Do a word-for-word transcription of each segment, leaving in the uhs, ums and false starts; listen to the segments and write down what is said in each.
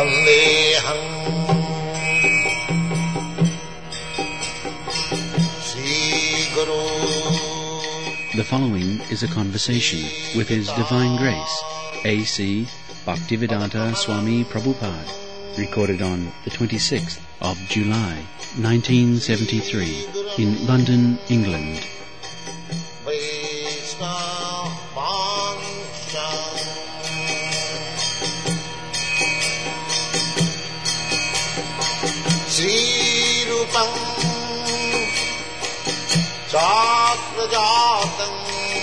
Vandeham Sri Guru. The following is a conversation with His Divine Grace, A C Bhaktivedanta Swami Prabhupada, recorded on the twenty-sixth of July, nineteen seventy-three, in London, England. Sri Rupam Chakrajatam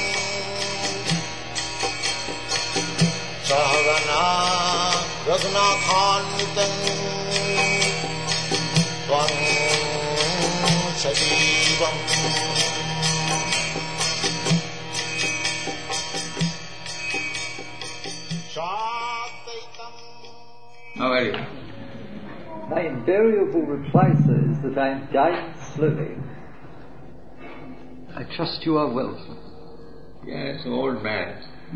Sahagana Raghunathanvitam Tvam Sajivam Shadaitam. How are you? My invariable reply, sir, is that I am dying slowly. I trust you are well, sir. Yes, old man.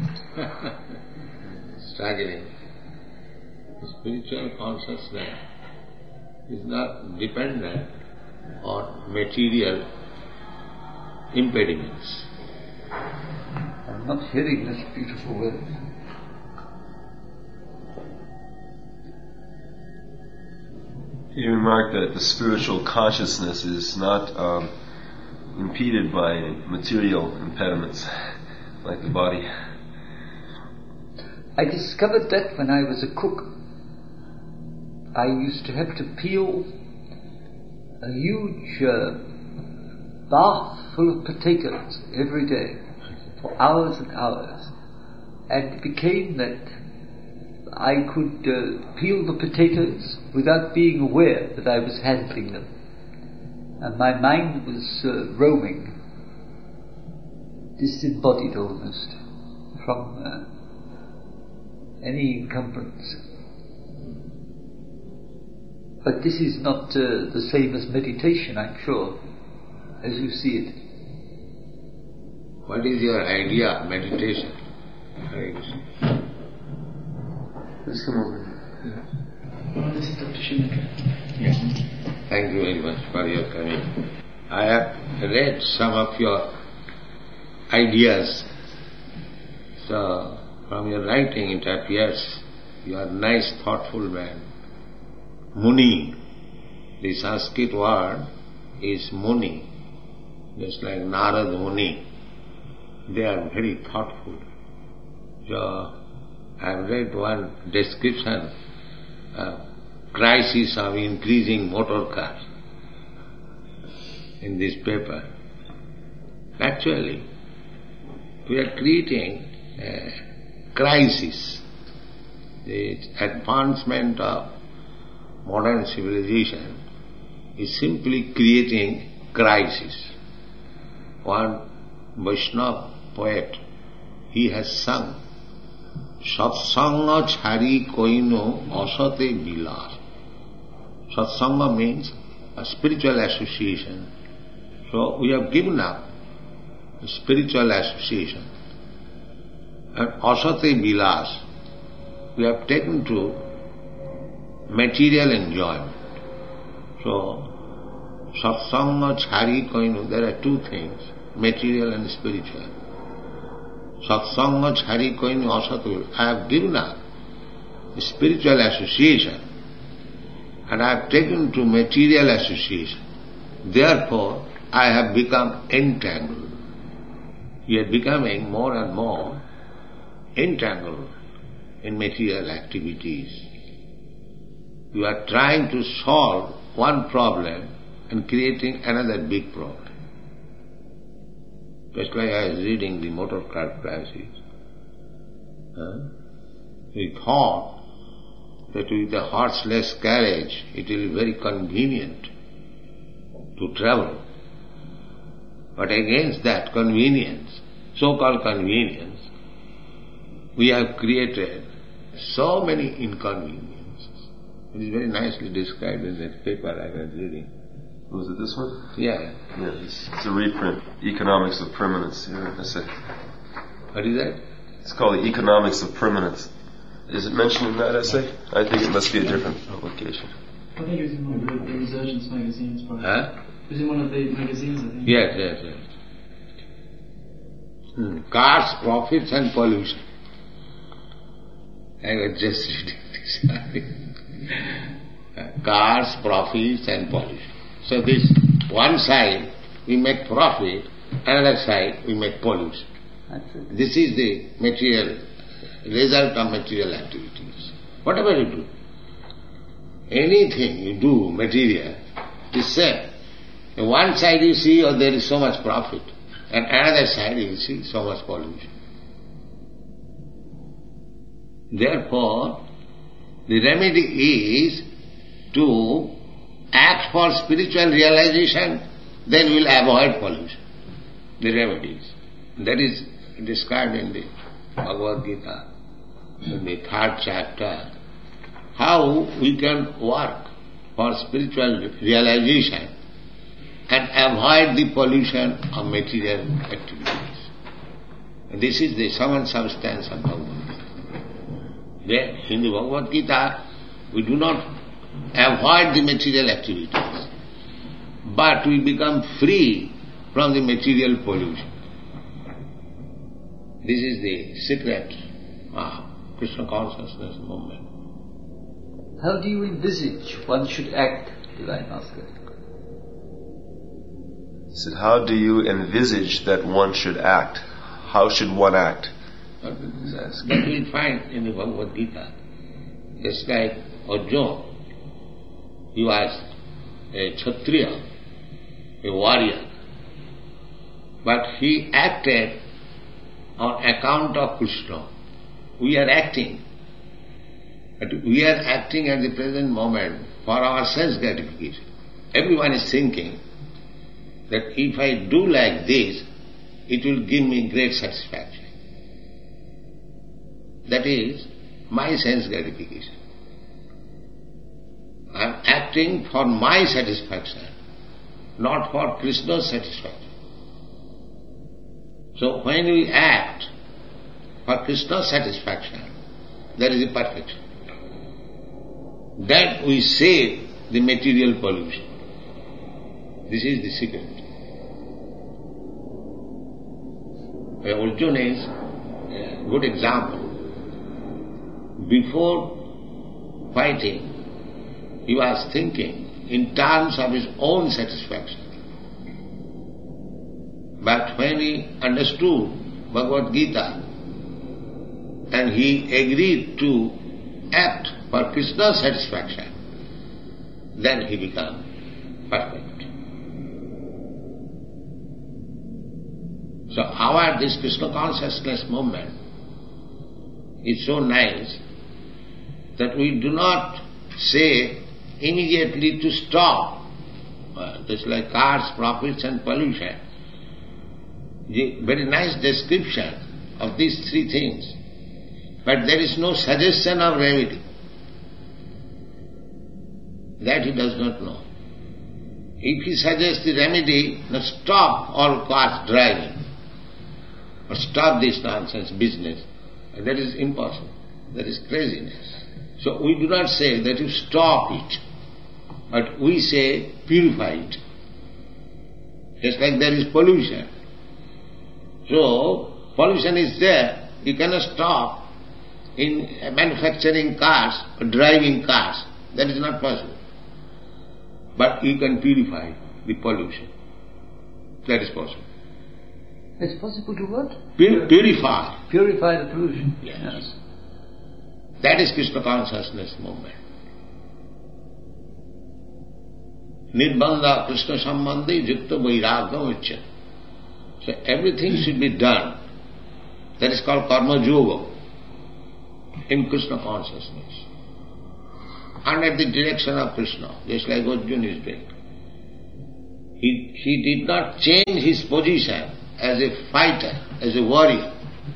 Struggling. Spiritual consciousness is not dependent on material impediments. I'm not hearing this beautiful word. You remarked that the spiritual consciousness is not um, impeded by material impediments, like the body. I discovered that when I was a cook. I used to have to peel a huge uh, bath full of potatoes every day for hours and hours. And it became that I could uh, peel the potatoes without being aware that I was handling them. And my mind was uh, roaming, disembodied almost, from uh, any encumbrance. But this is not uh, the same as meditation, I'm sure, as you see it. What is your idea of meditation? Let's come over. Oh, this is Doctor Shinaka. Yes. Thank you very much for your coming. I have read some of your ideas. So, from your writing it appears you are a nice, thoughtful man. Muni. The Sanskrit word is Muni. Just like Narad Muni. They are very thoughtful. So, I have read one description of crisis of increasing motor cars in this paper. Actually, we are creating a crisis. The advancement of modern civilization is simply creating crisis. One Vaishnava poet, he has sung, Satsanga chhari koino asate bilas. Satsanga means a spiritual association. So we have given up a spiritual association. And asate bilas, we have taken to material enjoyment. So, satsanga chhari koino, there are two things, material and spiritual. Satsanga chhari koino asatu. I have given up spiritual association and I have taken to material association. Therefore, I have become entangled. We are becoming more and more entangled in material activities. You are trying to solve one problem and creating another big problem. Just like I was reading the motor car crisis. Huh? We thought that with a horseless carriage it will be very convenient to travel. But against that convenience, so-called convenience, we have created so many inconveniences. It is very nicely described in that paper I was reading. Was it this one? Yeah. Yeah, it's, it's a reprint. Economics of Permanence. Yeah, that's it. What is that? It's called the Economics of Permanence. Is it mentioned in that essay? I think it must be a different publication. I think it was in one of the, the Resurgence magazines, probably. Huh? It was in one of the magazines, I think. Yes, yes, yes. Hmm. Cars, profits and pollution. I was just reading this. Cars, profits and pollution. So this one side we make profit, another side we make pollution. This is the material result of material activities. Whatever you do, anything you do material is same. On one side you see, oh, there is so much profit, and another side you see so much pollution. Therefore, the remedy is to act for spiritual realization, then we will avoid pollution. The remedy is. That is described in the Bhagavad Gita, in the third chapter, how we can work for spiritual realization and avoid the pollution of material activities. And this is the sum and substance of Bhagavad Gita. There, in the Bhagavad Gita, we do not avoid the material activities, but we become free from the material pollution. This is the secret of Krishna consciousness movement. How do you envisage one should act, Divine Master? He said, how do you envisage that one should act? How should one act? That we find in the Bhagavad Gita. Just like Arjuna, he was a Kshatriya, a warrior, but he acted on account of Krishna. We are acting, but we are acting at the present moment for our sense gratification. Everyone is thinking that if I do like this, it will give me great satisfaction. That is my sense gratification. I am acting for my satisfaction, not for Krishna's satisfaction. So when we act for Krishna's satisfaction, that is the perfection. Then we save the material pollution. This is the secret. Arjuna is a good example. Before fighting, he was thinking in terms of his own satisfaction. But when he understood Bhagavad Gita and he agreed to act for Krishna's satisfaction, then he became perfect. So our this Krishna consciousness movement is so nice that we do not say immediately to stop, uh, just like cars, profits and pollution. The very nice description of these three things, but there is no suggestion of remedy. That he does not know. If he suggests the remedy, now stop all cars driving, or stop this nonsense business, that is impossible. That is craziness. So we do not say that you stop it, but we say purify it. Just like there is pollution. So, pollution is there, you cannot stop in manufacturing cars or driving cars. That is not possible. But you can purify the pollution. That is possible. It's possible to what? Pur- purify. Purify the pollution. Yes. yes. That is Krishna consciousness movement. Nirbandha Krishna Sambandhi Yukta Vairagam Uccha. So everything should be done. That is called Karma Yoga in Krishna consciousness. Under the direction of Krishna, just like Arjuna is doing. He, he did not change his position as a fighter, as a warrior,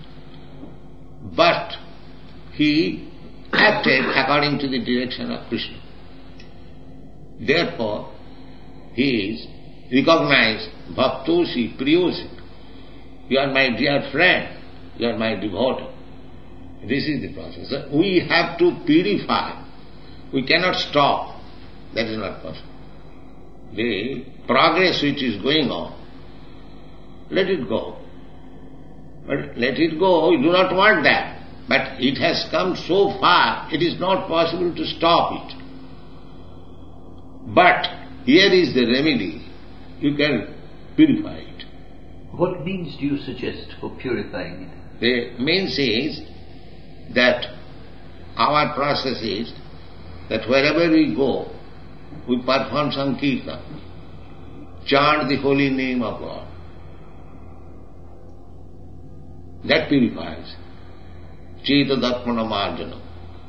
but he acted according to the direction of Krishna. Therefore, he is recognized, Bhaktosi, Priyosi. You are my dear friend, you are my devotee. This is the process. So we have to purify. We cannot stop. That is not possible. The progress which is going on, let it go. But let it go, we do not want that. But it has come so far, it is not possible to stop it. But here is the remedy. You can purify it. What means do you suggest for purifying it? The means is that our process is that wherever we go, we perform Sankirtan, chant the holy name of God. That purifies. Cheta Darpana Marjana.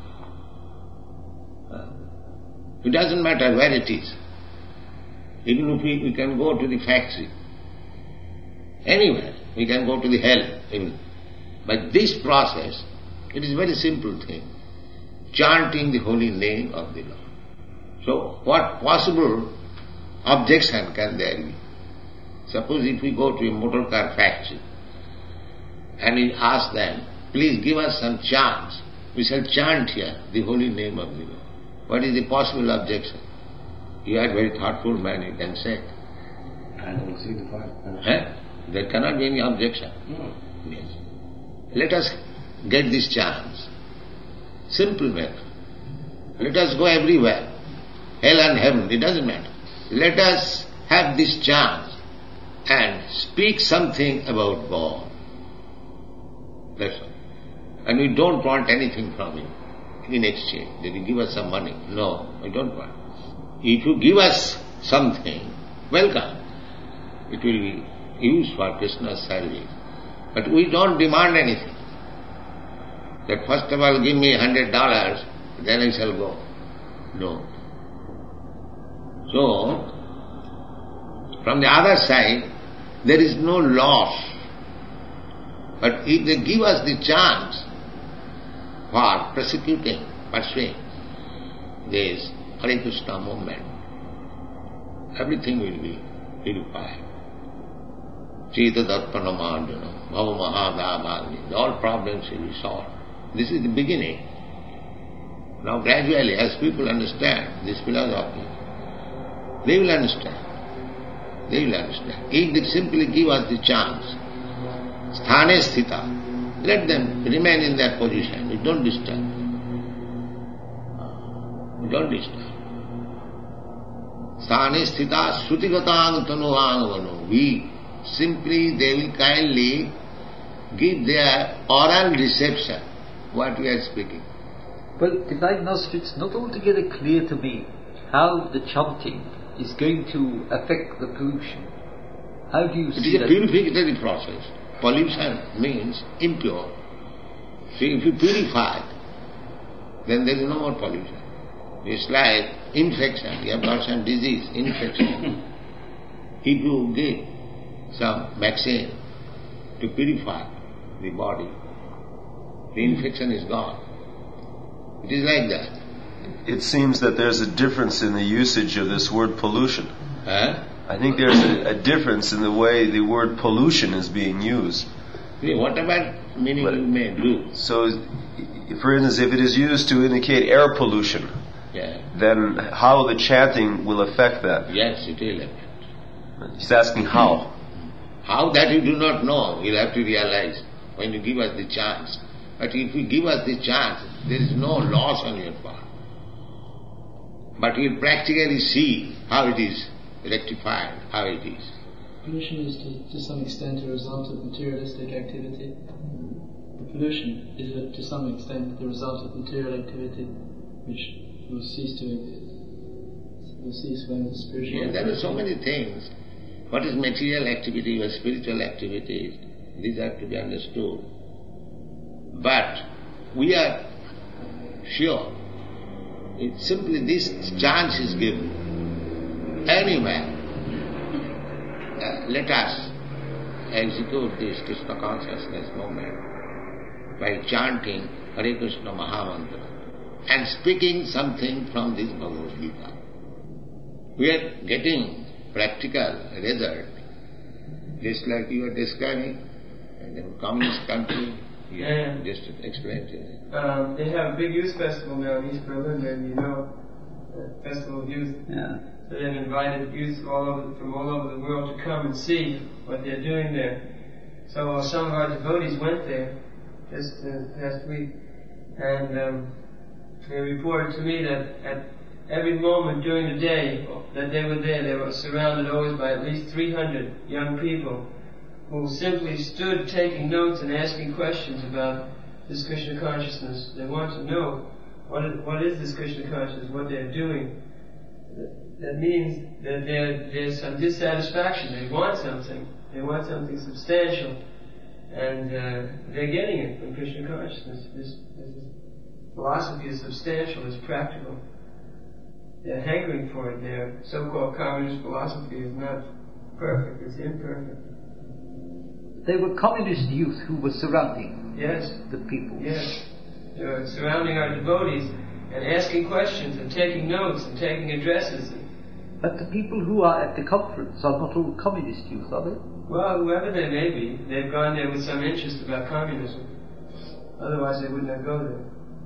It doesn't matter where it is. Even if we, we can go to the factory, anywhere, we can go to the hell even. But this process, it is a very simple thing. Chanting the holy name of the Lord. So what possible objection can there be? Suppose if we go to a motor car factory and we ask them, please give us some chants. We shall chant here the holy name of the Lord. What is the possible objection? You are a very thoughtful man, you can say. I don't see the point. Eh? There cannot be any objection. No. Yes. Let us get these chants. Simple matter. Let us go everywhere. Hell and heaven, it doesn't matter. Let us have this chance and speak something about God. That's all. And we don't want anything from him in exchange. That he give us some money. No, we don't want. If you give us something, welcome. It will be used for Krishna's service. But we don't demand anything. That first of all give me a hundred dollars, then I shall go. No. So, from the other side, there is no loss. But if they give us the chance for prosecuting, pursuing this Hare Krishna movement, everything will be purified. Cheta Darpana Marjana, Bhava Mahadabhagni, all problems will be solved. This is the beginning. Now gradually, as people understand this philosophy, they will understand. They will understand. If they simply give us the chance, sthane sthita, let them remain in their position. We don't disturb. We don't disturb. Sthane sthita srutigatang tanuangvano. We simply, they will kindly give their oral reception, what we are speaking. Well, Divine Master, it's not altogether clear to me how the chanting is going to affect the pollution. How do you see that? It is a purificatory process. Pollution means impure. So if you purify, then there is no more pollution. It's like infection. You have got some disease, infection. If you give some vaccine to purify the body, the infection is gone. It is like that. It seems that there's a difference in the usage of this word pollution. Huh? I think there's a, a difference in the way the word pollution is being used. See, whatever meaning But- you may do, So, for instance, if it is used to indicate air pollution, yeah, then how the chanting will affect that? yes, it will affect. He's asking how. How that you do not know, you'll have to realize when you give us the chance. But if you give us the chance, there is no loss on your part. But you'll practically see how it is rectified, how it is. Pollution is to, to some extent a result of materialistic activity. The pollution is a, to some extent the result of material activity, which will cease to exist. Will cease when the spiritual. Yeah, there are so many things. What is material activity, what spiritual activities, these have to be understood. But we are sure, it's simply this chance is given. Anywhere, uh, let us execute this Krishna consciousness movement by chanting Hare Krishna Mahamantra and speaking something from this Bhagavad Gita. We are getting practical result, just like you are describing in the communist country, Yeah, And just explain to me. um, they have a big youth festival now in East Berlin, and you know, the Festival of Youth. Yeah. So they've invited youth all over, from all over the world to come and see what they're doing there. So uh, some of our devotees went there just uh, past week, and um, they reported to me that at every moment during the day that they were there, they were surrounded always by at least three hundred young people who simply stood taking notes and asking questions about this Krishna consciousness. They want to know what is, what is this Krishna consciousness, what they're doing. That means that there, there's some dissatisfaction. They want something. They want something substantial. And uh, they're getting it from Krishna consciousness. This, this philosophy is substantial, it's practical. They're hankering for it. Their so-called communist philosophy is not perfect, it's imperfect. They were communist youth who were surrounding Yes. the people. Yes. They were surrounding our devotees and asking questions and taking notes and taking addresses. But the people who are at the conference are not all communist youth, are they? Well, whoever they may be, they've gone there with some interest about communism. Otherwise they would not go there.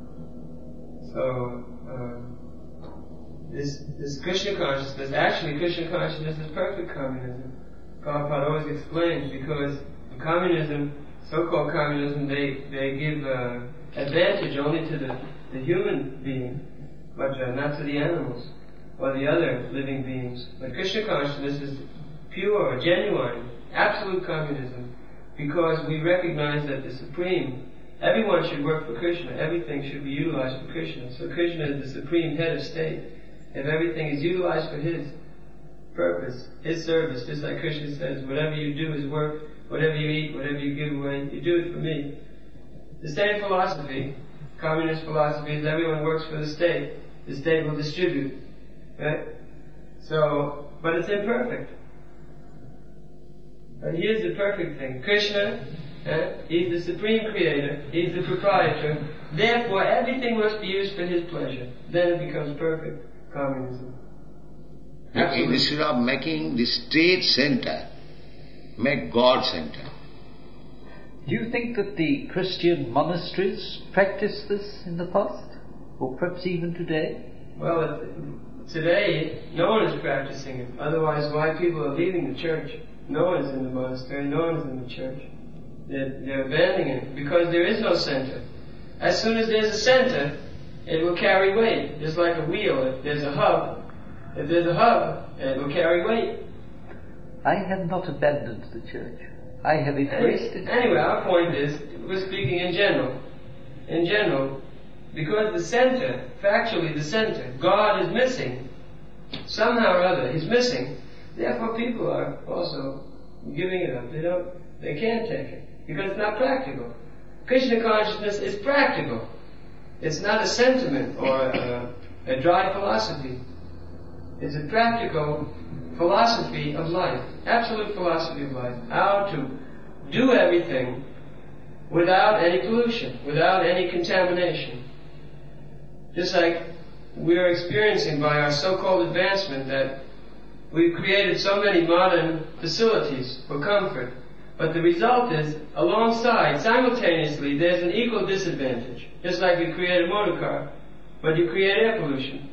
So, um, this, this Krishna consciousness, actually Krishna consciousness is perfect communism. Prabhupada always explains, because communism, so-called communism, they, they give uh, advantage only to the, the human being, but uh, not to the animals or the other living beings. But Krishna consciousness is pure, genuine, absolute communism, because we recognize that the Supreme, everyone should work for Krishna, everything should be utilized for Krishna. So Krishna is the Supreme Head of State. If everything is utilized for His purpose, His service, just like Krishna says, whatever you do is work, whatever you eat, whatever you give away, you do it for me. The same philosophy, communist philosophy, is everyone works for the state. The state will distribute. Right? So, but it's imperfect. But here's the perfect thing. Krishna, eh, He's the supreme creator, He's the proprietor, therefore everything must be used for His pleasure. Then it becomes perfect communism. Absolutely. Instead of making the state center, make God center. Do you think that the Christian monasteries practiced this in the past? Or perhaps even today? Well, it, today, no one is practicing it. Otherwise, why people are leaving the church? No one is in the monastery, no one is in the church. They're, they're abandoning it because there is no center. As soon as there's a center, it will carry weight. Just like a wheel, if there's a hub, if there's a hub, it will carry weight. I have not abandoned the church. I have embraced it. Anyway, our point is, we're speaking in general. In general, because the center, factually the center, God is missing. Somehow or other, He's missing. Therefore people are also giving it up. They don't, they can't take it. Because it's not practical. Krishna consciousness is practical. It's not a sentiment or a, a dry philosophy. It's a practical philosophy of life. Absolute philosophy of life. How to do everything without any pollution, without any contamination. Just like we're experiencing by our so-called advancement that we've created so many modern facilities for comfort, but the result is, alongside, simultaneously, there's an equal disadvantage. Just like you create a motor car, but you create air pollution.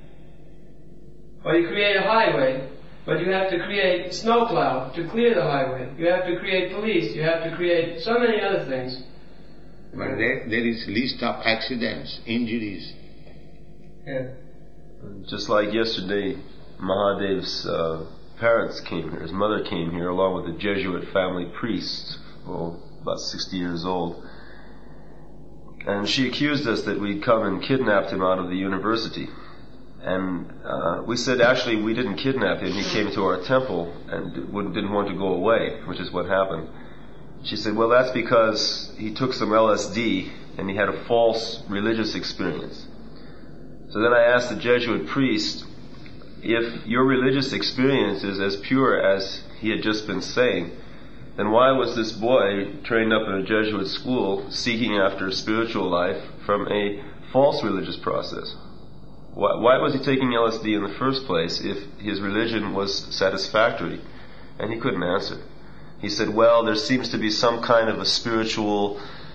Or you create a highway, but you have to create snowplow to clear the highway. You have to create police, you have to create so many other things. But there, there is list of accidents, injuries. Yeah. Just like yesterday, Mahadev's uh, parents came here, his mother came here along with a Jesuit family priest, well, about sixty years old. And she accused us that we'd come and kidnapped him out of the university. And uh, we said, actually, we didn't kidnap him. He came to our temple and wouldn't, didn't want to go away, which is what happened. She said, well, that's because he took some L S D and he had a false religious experience. So then I asked the Jesuit priest, if your religious experience is as pure as he had just been saying, then why was this boy trained up in a Jesuit school seeking after spiritual life from a false religious process? Why, why was he taking L S D in the first place if his religion was satisfactory? And he couldn't answer. He said, well, there seems to be some kind of a spiritual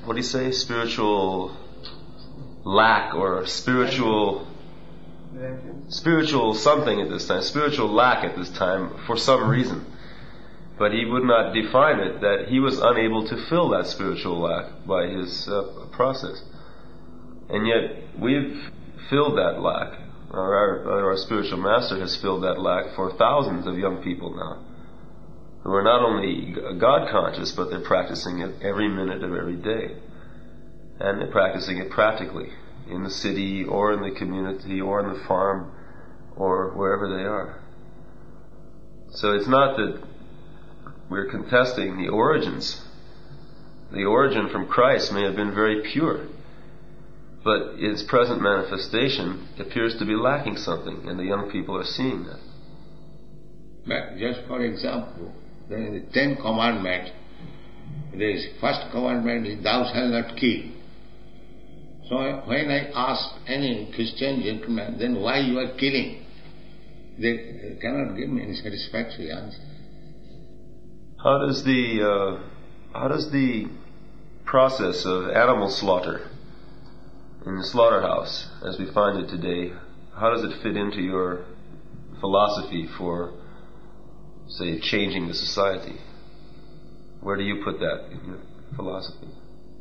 what do you say, spiritual lack or spiritual, spiritual something at this time, spiritual lack at this time for some reason. But he would not define it, that he was unable to fill that spiritual lack by his uh, process. And yet we've filled that lack. Our, our, our spiritual master has filled that lack for thousands of young people now, who are not only God conscious, but they're practicing it every minute of every day. And they're practicing it practically, in the city, or in the community, or in the farm, or wherever they are. So it's not that we're contesting the origins. The origin from Christ may have been very pure, but its present manifestation appears to be lacking something, and the young people are seeing that. But just for example, there is the Ten Commandments. There is first commandment is thou shalt not kill. So when I ask any Christian gentleman, then why you are killing? They cannot give me any satisfactory answer. How does the uh, how does the process of animal slaughter in the slaughterhouse, as we find it today, how does it fit into your philosophy for, say, changing the society? Where do you put that in your philosophy?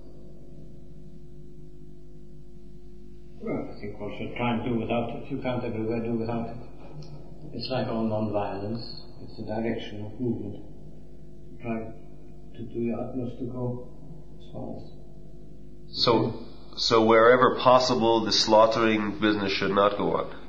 Well, I think one should try and do without it. You can't everywhere do without it. It's like all non-violence. It's a direction of movement. Try to do your utmost to go as far as... So, so wherever possible, the slaughtering business should not go on.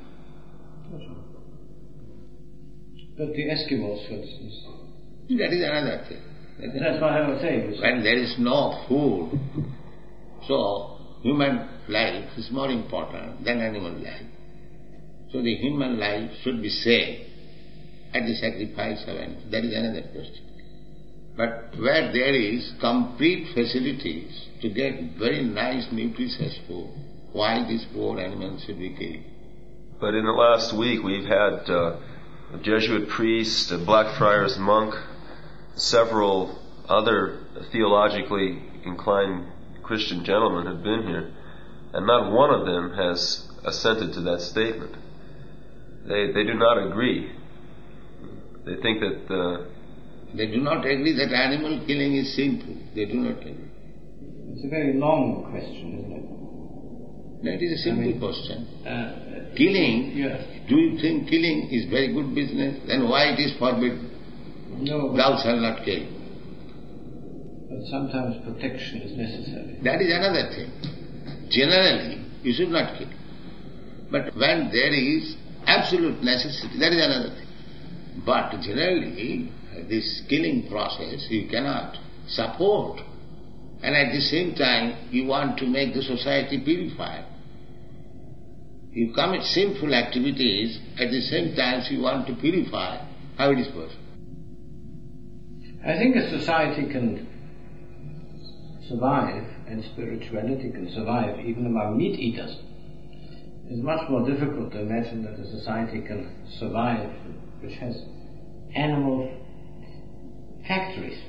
But the Eskimos, for instance... That is another thing. That is That's what I was saying. when there is no food, so human life is more important than animal life. So the human life should be saved at the sacrifice of animals. That is another question. But where there is complete facilities to get very nice nutritious food, why these poor animals should be killed? But in the last week we've had uh, a Jesuit priest, a Blackfriars monk, several other theologically inclined Christian gentlemen have been here, and not one of them has assented to that statement. They they do not agree. They think that uh, They do not agree that animal killing is sinful. They do not agree. It's a very long question, isn't it? That is a simple I mean, question. Uh, Killing, yes. do you think killing is very good business? Then why it is forbidden? No, Thou shalt not kill. but sometimes protection is necessary. That is another thing. Generally, you should not kill. But when there is absolute necessity, that is another thing. But generally, this killing process you cannot support. And at the same time, you want to make the society purified. You commit sinful activities, at the same time you want to purify. How it is possible? I think a society can survive, and spirituality can survive even among meat eaters. It's much more difficult to imagine that a society can survive which has animal factories.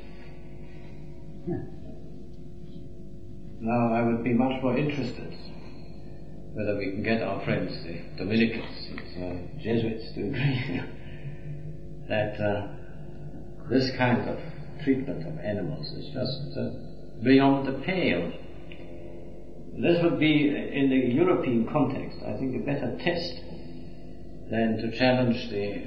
Now I would be much more interested whether we can get our friends, the Dominicans and uh, Jesuits, to agree that uh, this kind of treatment of animals is just uh, beyond the pale. This would be, in the European context, I think a better test than to challenge the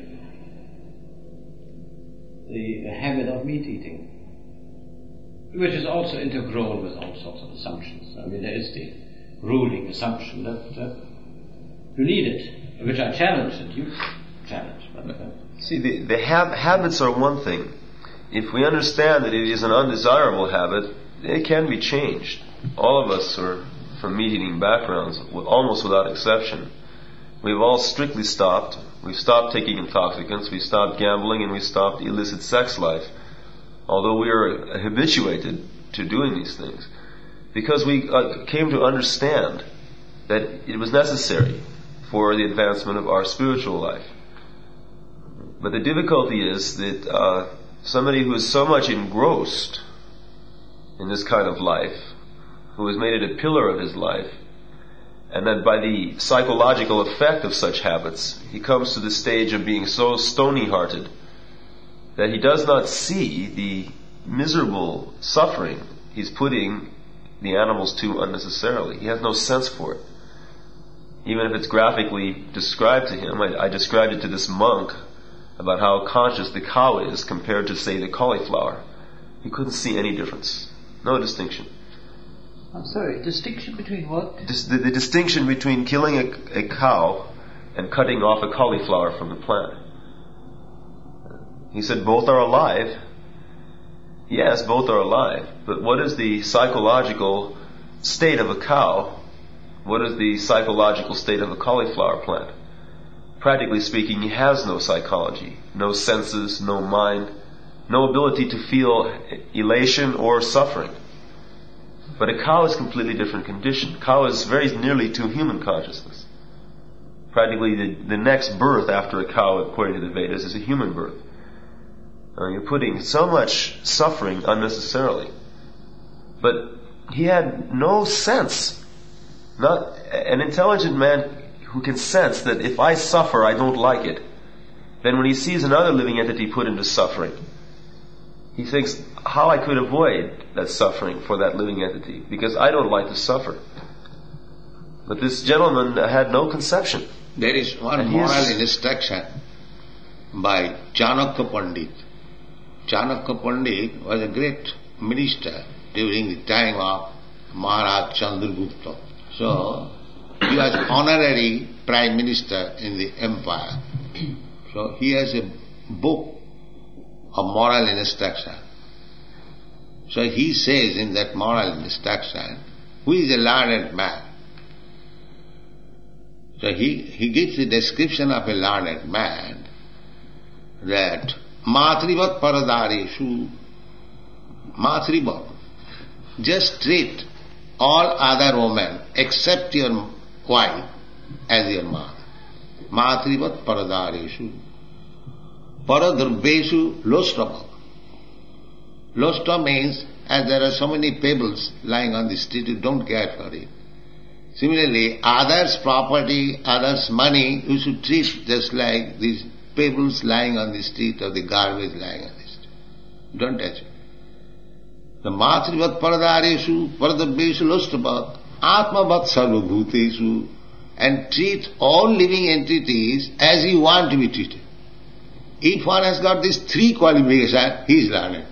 the habit of meat eating, which is also intergrown with all sorts of assumptions. I mean, there is the ruling assumption that uh, you need it, which I challenge and you challenge. But, uh, See, the, the hab- habits are one thing. If we understand that it is an undesirable habit, it can be changed. All of us are from meat-eating backgrounds, almost without exception. We've all strictly stopped. We've stopped taking intoxicants, we've stopped gambling, and we've stopped illicit sex life. Although we are habituated to doing these things. Because we uh, came to understand that it was necessary for the advancement of our spiritual life. But the difficulty is that uh, somebody who is so much engrossed in this kind of life who has made it a pillar of his life, and that by the psychological effect of such habits, he comes to the stage of being so stony-hearted that he does not see the miserable suffering he's putting the animals to unnecessarily. He has no sense for it. Even if it's graphically described to him, I, I described it to this monk about how conscious the cow is compared to, say, the cauliflower. He couldn't see any difference. No distinction. I'm sorry, distinction between what? Dis- the, the distinction between killing a, a cow and cutting off a cauliflower from the plant. He said both are alive. Yes, both are alive. But what is the psychological state of a cow? What is the psychological state of a cauliflower plant? Practically speaking, he has no psychology, no senses, no mind, no ability to feel elation or suffering. But a cow is a completely different condition. Cow is very nearly to human consciousness. Practically the, the next birth after a cow, according to the Vedas, is a human birth. Uh, you're putting so much suffering unnecessarily. But he had no sense. Not an intelligent man who can sense that if I suffer, I don't like it. Then when he sees another living entity put into suffering, he thinks how I could avoid that suffering for that living entity, because I don't like to suffer. But this gentleman had no conception. There is one And moral is- instruction by Chanakya Pandit. Chanakya Pandit was a great minister during the time of Maharaj Chandragupta. So, he was honorary prime minister in the empire. So, he has a book of moral instruction. So, he says in that moral instruction, who is a learned man? So, he, he gives the description of a learned man that Matrivat Paradareshu, Matrivat, just treat all other women except your wife as your mother. Matrivat Paradareshu, Paradurveshu Lostava. Losta means, as there are so many pebbles lying on the street, you don't care for it. Similarly, others' property, others' money, you should treat just like these pebbles lying on the street or the garbage lying on the street. Don't touch it. The Matrivat Paradareshu, Paradurveshu Lostava, Atmavat Sarvabhuteshu, and treat all living entities as you want to be treated. If one has got these three qualifications, he is learned.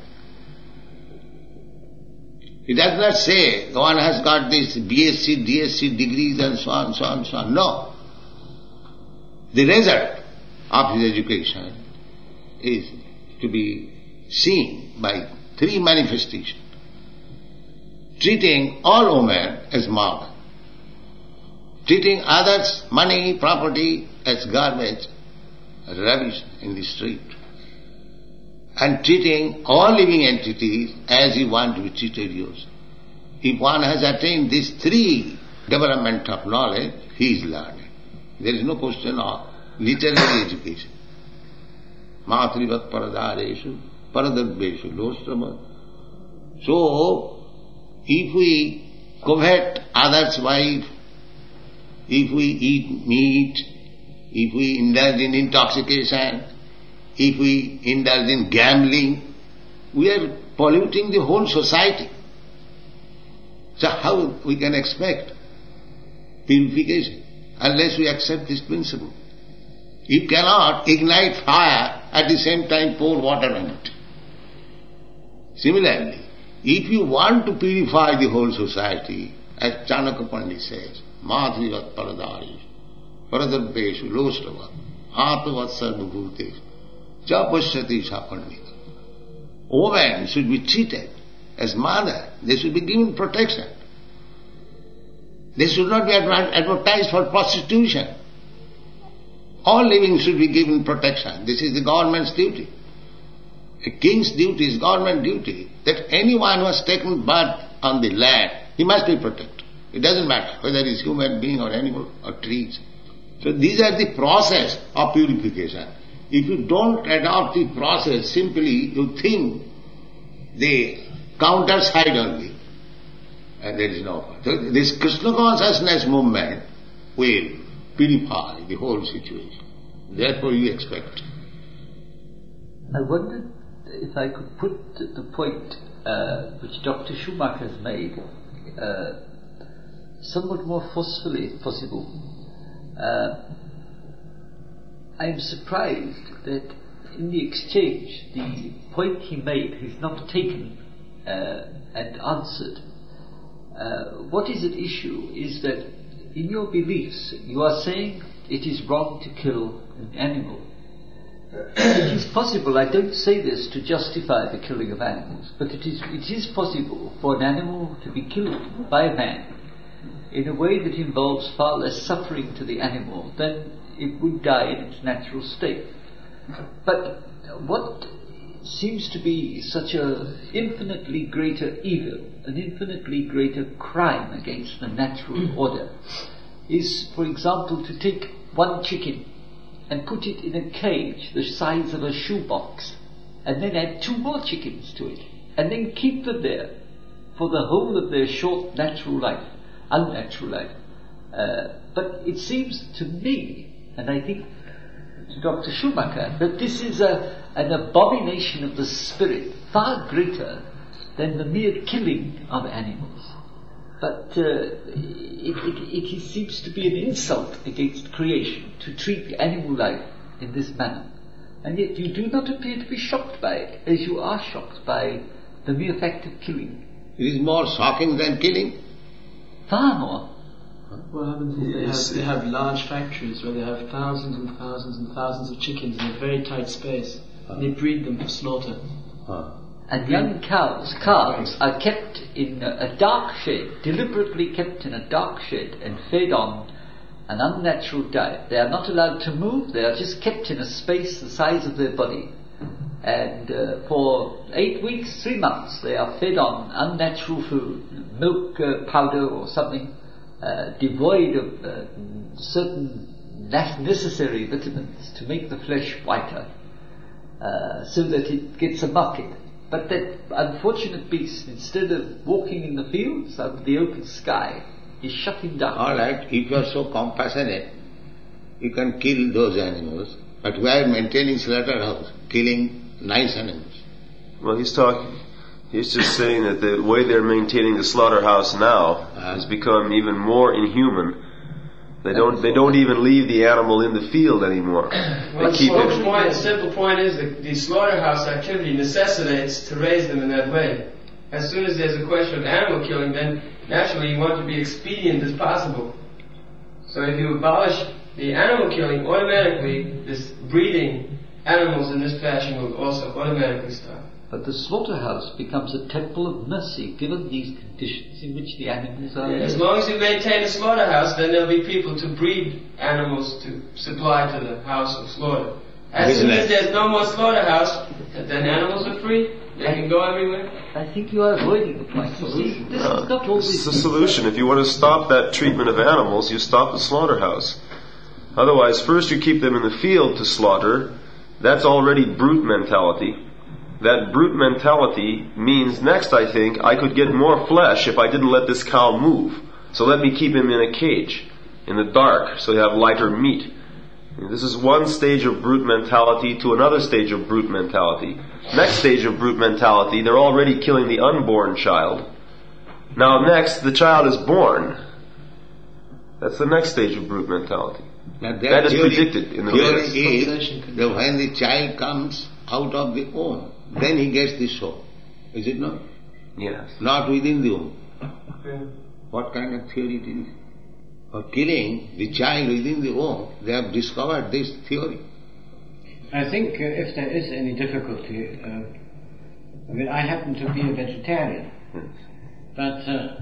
It does not say one has got this B S c, D S c degrees and so on, so on, so on. No. The result of his education is to be seen by three manifestations. Treating all women as mother. Treating others' money, property as garbage, rubbish in the street. And treating all living entities as you want to be treated yourself. If one has attained these three development of knowledge, he is learned. There is no question of literary education. Matrivat Paradareshu, Paradurveshu, Lostama. So, if we covet others' wife, if we eat meat, if we indulge in intoxication, if we indulge in gambling, we are polluting the whole society. So how we can expect purification unless we accept this principle? You cannot ignite fire at the same time pour water on it. Similarly, if you want to purify the whole society, as Chanakya Pandit says, Matrivat Paradareshu, Paradurveshu Lostava, Atmavat Sarvabhuteshu, Japashyati Sapandita. Women should be treated as mother. They should be given protection. They should not be adver- advertised for prostitution. All living should be given protection. This is the government's duty. A king's duty is government duty, that anyone who has taken birth on the land, he must be protected. It doesn't matter whether he is human being or animal or trees. So these are the process of purification. If you don't adopt the process, simply you think the counter side only. and there is no... So this Krishna consciousness movement will purify the whole situation. Therefore you expect. I wondered if I could put the point uh, which Doctor Schumacher has made uh, somewhat more forcefully, if possible. Uh, I am surprised that in the exchange, the point he made is not taken uh, and answered. Uh, what is at issue is that in your beliefs, you are saying it is wrong to kill an animal. It is possible, I don't say this to justify the killing of animals, but it is, it is possible for an animal to be killed by a man in a way that involves far less suffering to the animal than it would die in its natural state. But what seems to be such an infinitely greater evil, an infinitely greater crime against the natural order, is, for example, to take one chicken and put it in a cage the size of a shoebox, and then add two more chickens to it, and then keep them there for the whole of their short natural life, unnatural life. Uh, but it seems to me, and I think to Doctor Schumacher, that this is a, an abomination of the spirit far greater than the mere killing of animals. But uh, it, it, it seems to be an insult against creation to treat animal life in this manner. And yet you do not appear to be shocked by it, as you are shocked by the mere fact of killing. It is more shocking than killing. Far more. What happens is they have, they have large factories where they have thousands and thousands and thousands of chickens in a very tight space. Uh. They breed them for slaughter. Uh. And young cows, calves, are kept in a, a dark shed, deliberately kept in a dark shed and fed on an unnatural diet. They are not allowed to move, they are just kept in a space the size of their body. And uh, for eight weeks, three months, they are fed on unnatural food, milk uh, powder or something, uh, devoid of uh, certain necessary vitamins to make the flesh whiter, uh, so that it gets a market. But that unfortunate beast, instead of walking in the fields under the open sky, is shutting down. All right, if you are so compassionate, you can kill those animals, but we are maintaining slaughterhouse, killing nice animals. Well, he's talking, he's just saying that the way they're maintaining the slaughterhouse now uh, has become even more inhuman. They don't. They don't even leave the animal in the field anymore. Well, they keep the it. Point, the simple point is that the slaughterhouse activity necessitates to raise them in that way. As soon as there's a question of animal killing, then naturally you want to be expedient as possible. So if you abolish the animal killing, automatically this breeding animals in this fashion will also automatically stop. But the slaughterhouse becomes a temple of mercy, given these conditions in which the animals are. Yeah, as long as you maintain a slaughterhouse, then there'll be people to breed animals to supply to the house of slaughter. As soon as there's no more slaughterhouse, then animals are free. They can go everywhere. I think you are avoiding the point. You see, this Uh, is not always. This is the solution. If you want to stop that treatment of animals, you stop the slaughterhouse. Otherwise, first you keep them in the field to slaughter. That's already brute mentality. That brute mentality means next, I think, I could get more flesh if I didn't let this cow move. So let me keep him in a cage, in the dark, so you have lighter meat. This is one stage of brute mentality to another stage of brute mentality. Next stage of brute mentality, they're already killing the unborn child. Now next, the child is born. That's the next stage of brute mentality. Now that, that is theory, predicted in the theory Vedas. is that when the child comes out of the womb, then he gets the soul. Is it not? Yes. Not within the womb. What kind of theory it is? For killing the child within the womb, they have discovered this theory. I think uh, if there is any difficulty, uh, I mean, I happen to be a vegetarian, but uh,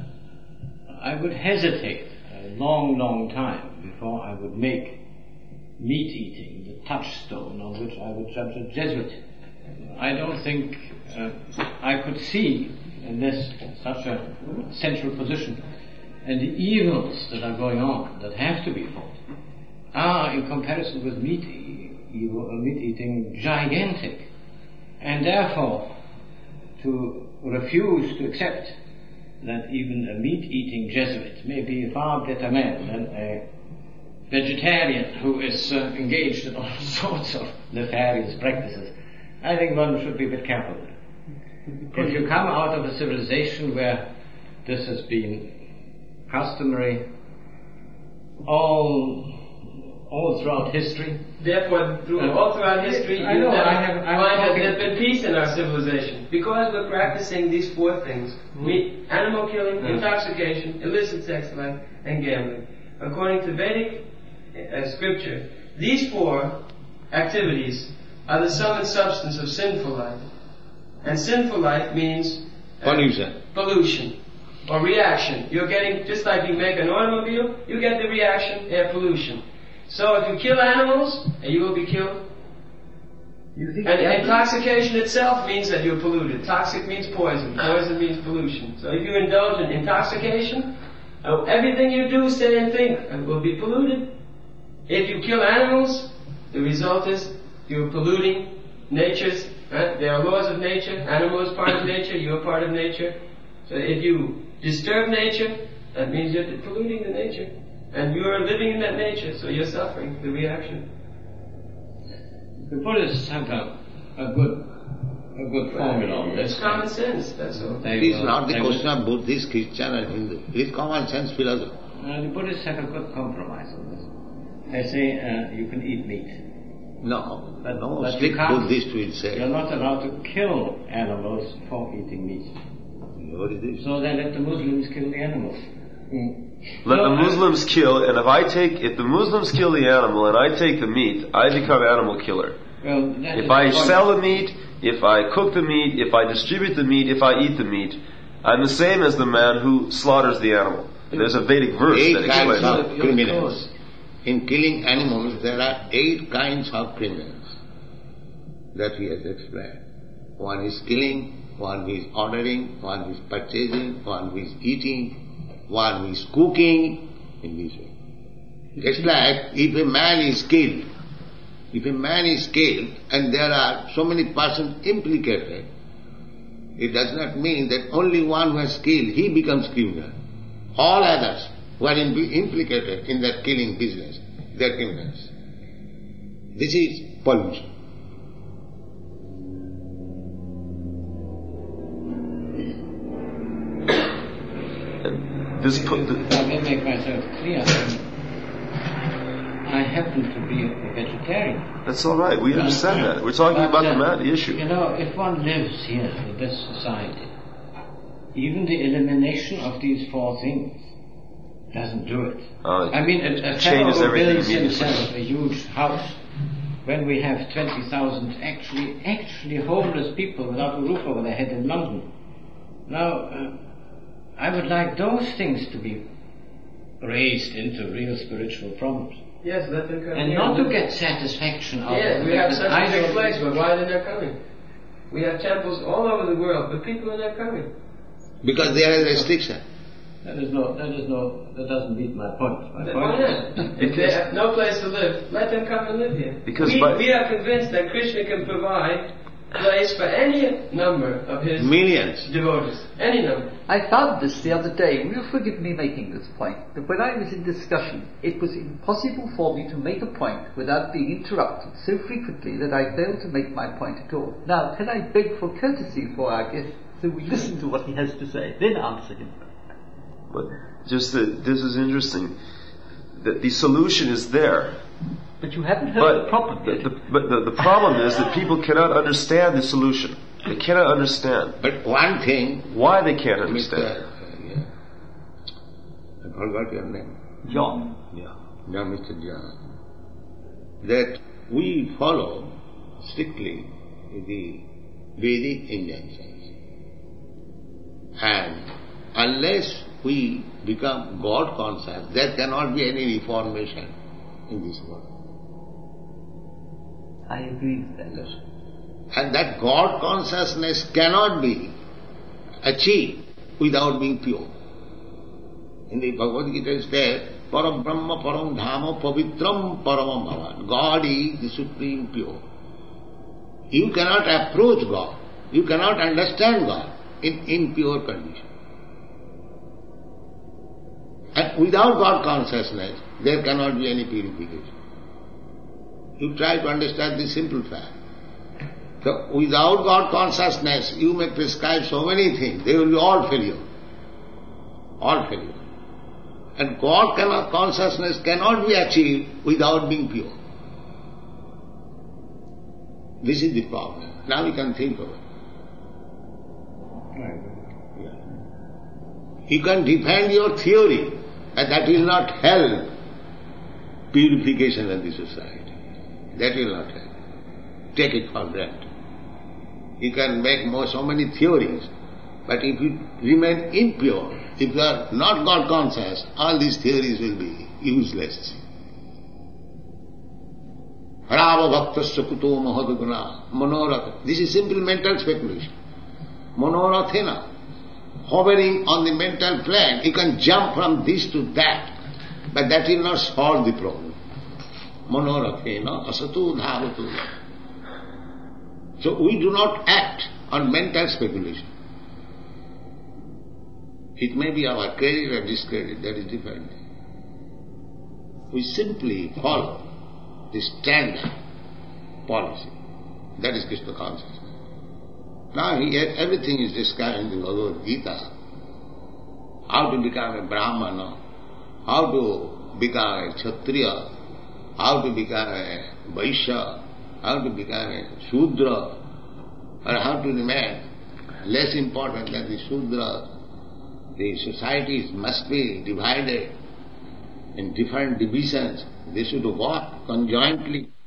I would hesitate a long, long time before I would make meat eating the touchstone on which I would judge a Jesuit. I don't think uh, I could see in this such a central position, and the evils that are going on, that have to be fought, are in comparison with meat, e- uh, meat eating gigantic, and therefore to refuse to accept that even a meat-eating Jesuit may be a far better man than a vegetarian who is uh, engaged in all sorts of nefarious practices. I think one should be a bit careful. If you come out of a civilization where this has been customary all all throughout history. Therefore, through, uh, all throughout history, I you know, never I have, I find that talking... there's been peace in our civilization. Because we're practicing these four things. Mm. Meat, animal killing, mm. intoxication, illicit sex life, and gambling. According to Vedic uh, scripture, these four activities are the sum and substance of sinful life. And sinful life means uh, pollution. pollution or reaction. You're getting, just like you make an automobile, you get the reaction, air pollution. So if you kill animals, you will be killed. You think and intoxication itself means that you're polluted. Toxic means poison. Poison means pollution. So if you indulge in intoxication, uh, everything you do, say, and think uh, will be polluted. If you kill animals, the result is you're polluting nature's. Right? There are laws of nature. Animal is part of nature. You're part of nature. So if you disturb nature, that means you're polluting the nature. And you are living in that nature, so you're suffering the reaction. The Buddhists have a, a good a good formula on this. It's common sense, that's all. It is not the question of Buddhist, Christian and Hindu. It is common sense philosophy. Uh, the Buddhists have a good compromise on this. They say uh, you can eat meat. No, but, no but strict Buddhist will say. You're not allowed to kill animals for eating meat. What is this? So they let the Muslims kill the animals. Mm. Let no, the Muslims I, kill, and if I take, if the Muslims kill the animal and I take the meat, I become animal killer. Well, if I sell the meat, if I cook the meat, if I distribute the meat, if I eat the meat, I'm the same as the man who slaughters the animal. There's a Vedic verse eight that explains kinds of it. criminals. In killing animals, there are eight kinds of criminals that he has explained. One is killing, one who is ordering, one who is purchasing, one who is eating, one who is cooking, in this way. Just like if a man is killed, if a man is killed and there are so many persons implicated, it does not mean that only one who has killed, he becomes criminal. All others who are implicated in that killing business, they are criminals. This is pollution. This put the I may make myself clear. I happen to be a vegetarian. That's all right. We understand that. We're talking but, about uh, the matter, the issue. You know, if one lives here in this society, even the elimination of these four things doesn't do it. Uh, I mean, a, a fellow who builds himself a huge house, when we have twenty thousand actually, actually homeless people without a roof over their head in London. Now, uh, I would like those things to be raised into real spiritual problems. Yes, let them come and here. not to get satisfaction out yes, of it. Yes, we have such I a big place, but why are they not coming? We have temples all over the world, but people are not coming. Because there is restriction. That is no, that is no, that doesn't meet my point. My Why point not? If they have no place to live, let them come and live here. Because we, by, we are convinced that Krishna can provide place for any number of his millions devotees. Any number. I found this the other day. Will you forgive me making this point? That when I was in discussion, it was impossible for me to make a point without being interrupted so frequently that I failed to make my point at all. Now, can I beg for courtesy for our guest so we listen to what he has to say, then answer him? But just that this is interesting. That the solution is there. But you haven't heard but the problem yet. The, but the, the problem is that people cannot understand the solution. They cannot understand. But one thing... Why they can't understand. Mister Uh, yeah. I forgot your name. John. Yeah. Yeah, Mister John. That we follow strictly the Vedic injunctions. And unless we become God conscious, there cannot be any reformation in this world. I agree with that. Yes. And that God consciousness cannot be achieved without being pure. In the Bhagavad Gita it says, Param Brahma Param Dhama Pavitram Paramam Bhavan. God is the supreme pure. You cannot approach God. You cannot understand God in impure condition. without God consciousness, there cannot be any purification. You try to understand this simple fact. So without God consciousness, you may prescribe so many things, they will be all failure. All failure. And God cannot, consciousness cannot be achieved without being pure. This is the problem. Now we can think of it. Yeah. You can defend your theory, and that will not help purification of the society. That will not help. Take it for granted. You can make more, so many theories, but if you remain impure, if you are not God conscious, all these theories will be useless. Harava bhaktasya kuto mahadguna manoratha. This is simple mental speculation. Manorathena. Hovering on the mental plane, you can jump from this to that, but that will not solve the problem. Manorathena asatu dhavatu. So we do not act on mental speculation. It may be our credit or discredit, that is different. We simply follow the standard policy. That is Krishna consciousness. Now he, everything is described in the Bhagavad Gita. How to become a Brahmana, how to become a Kshatriya, how to become a Vaishya, how to become a Shudra, or how to remain less important than the Shudra. The societies must be divided in different divisions. They should work conjointly.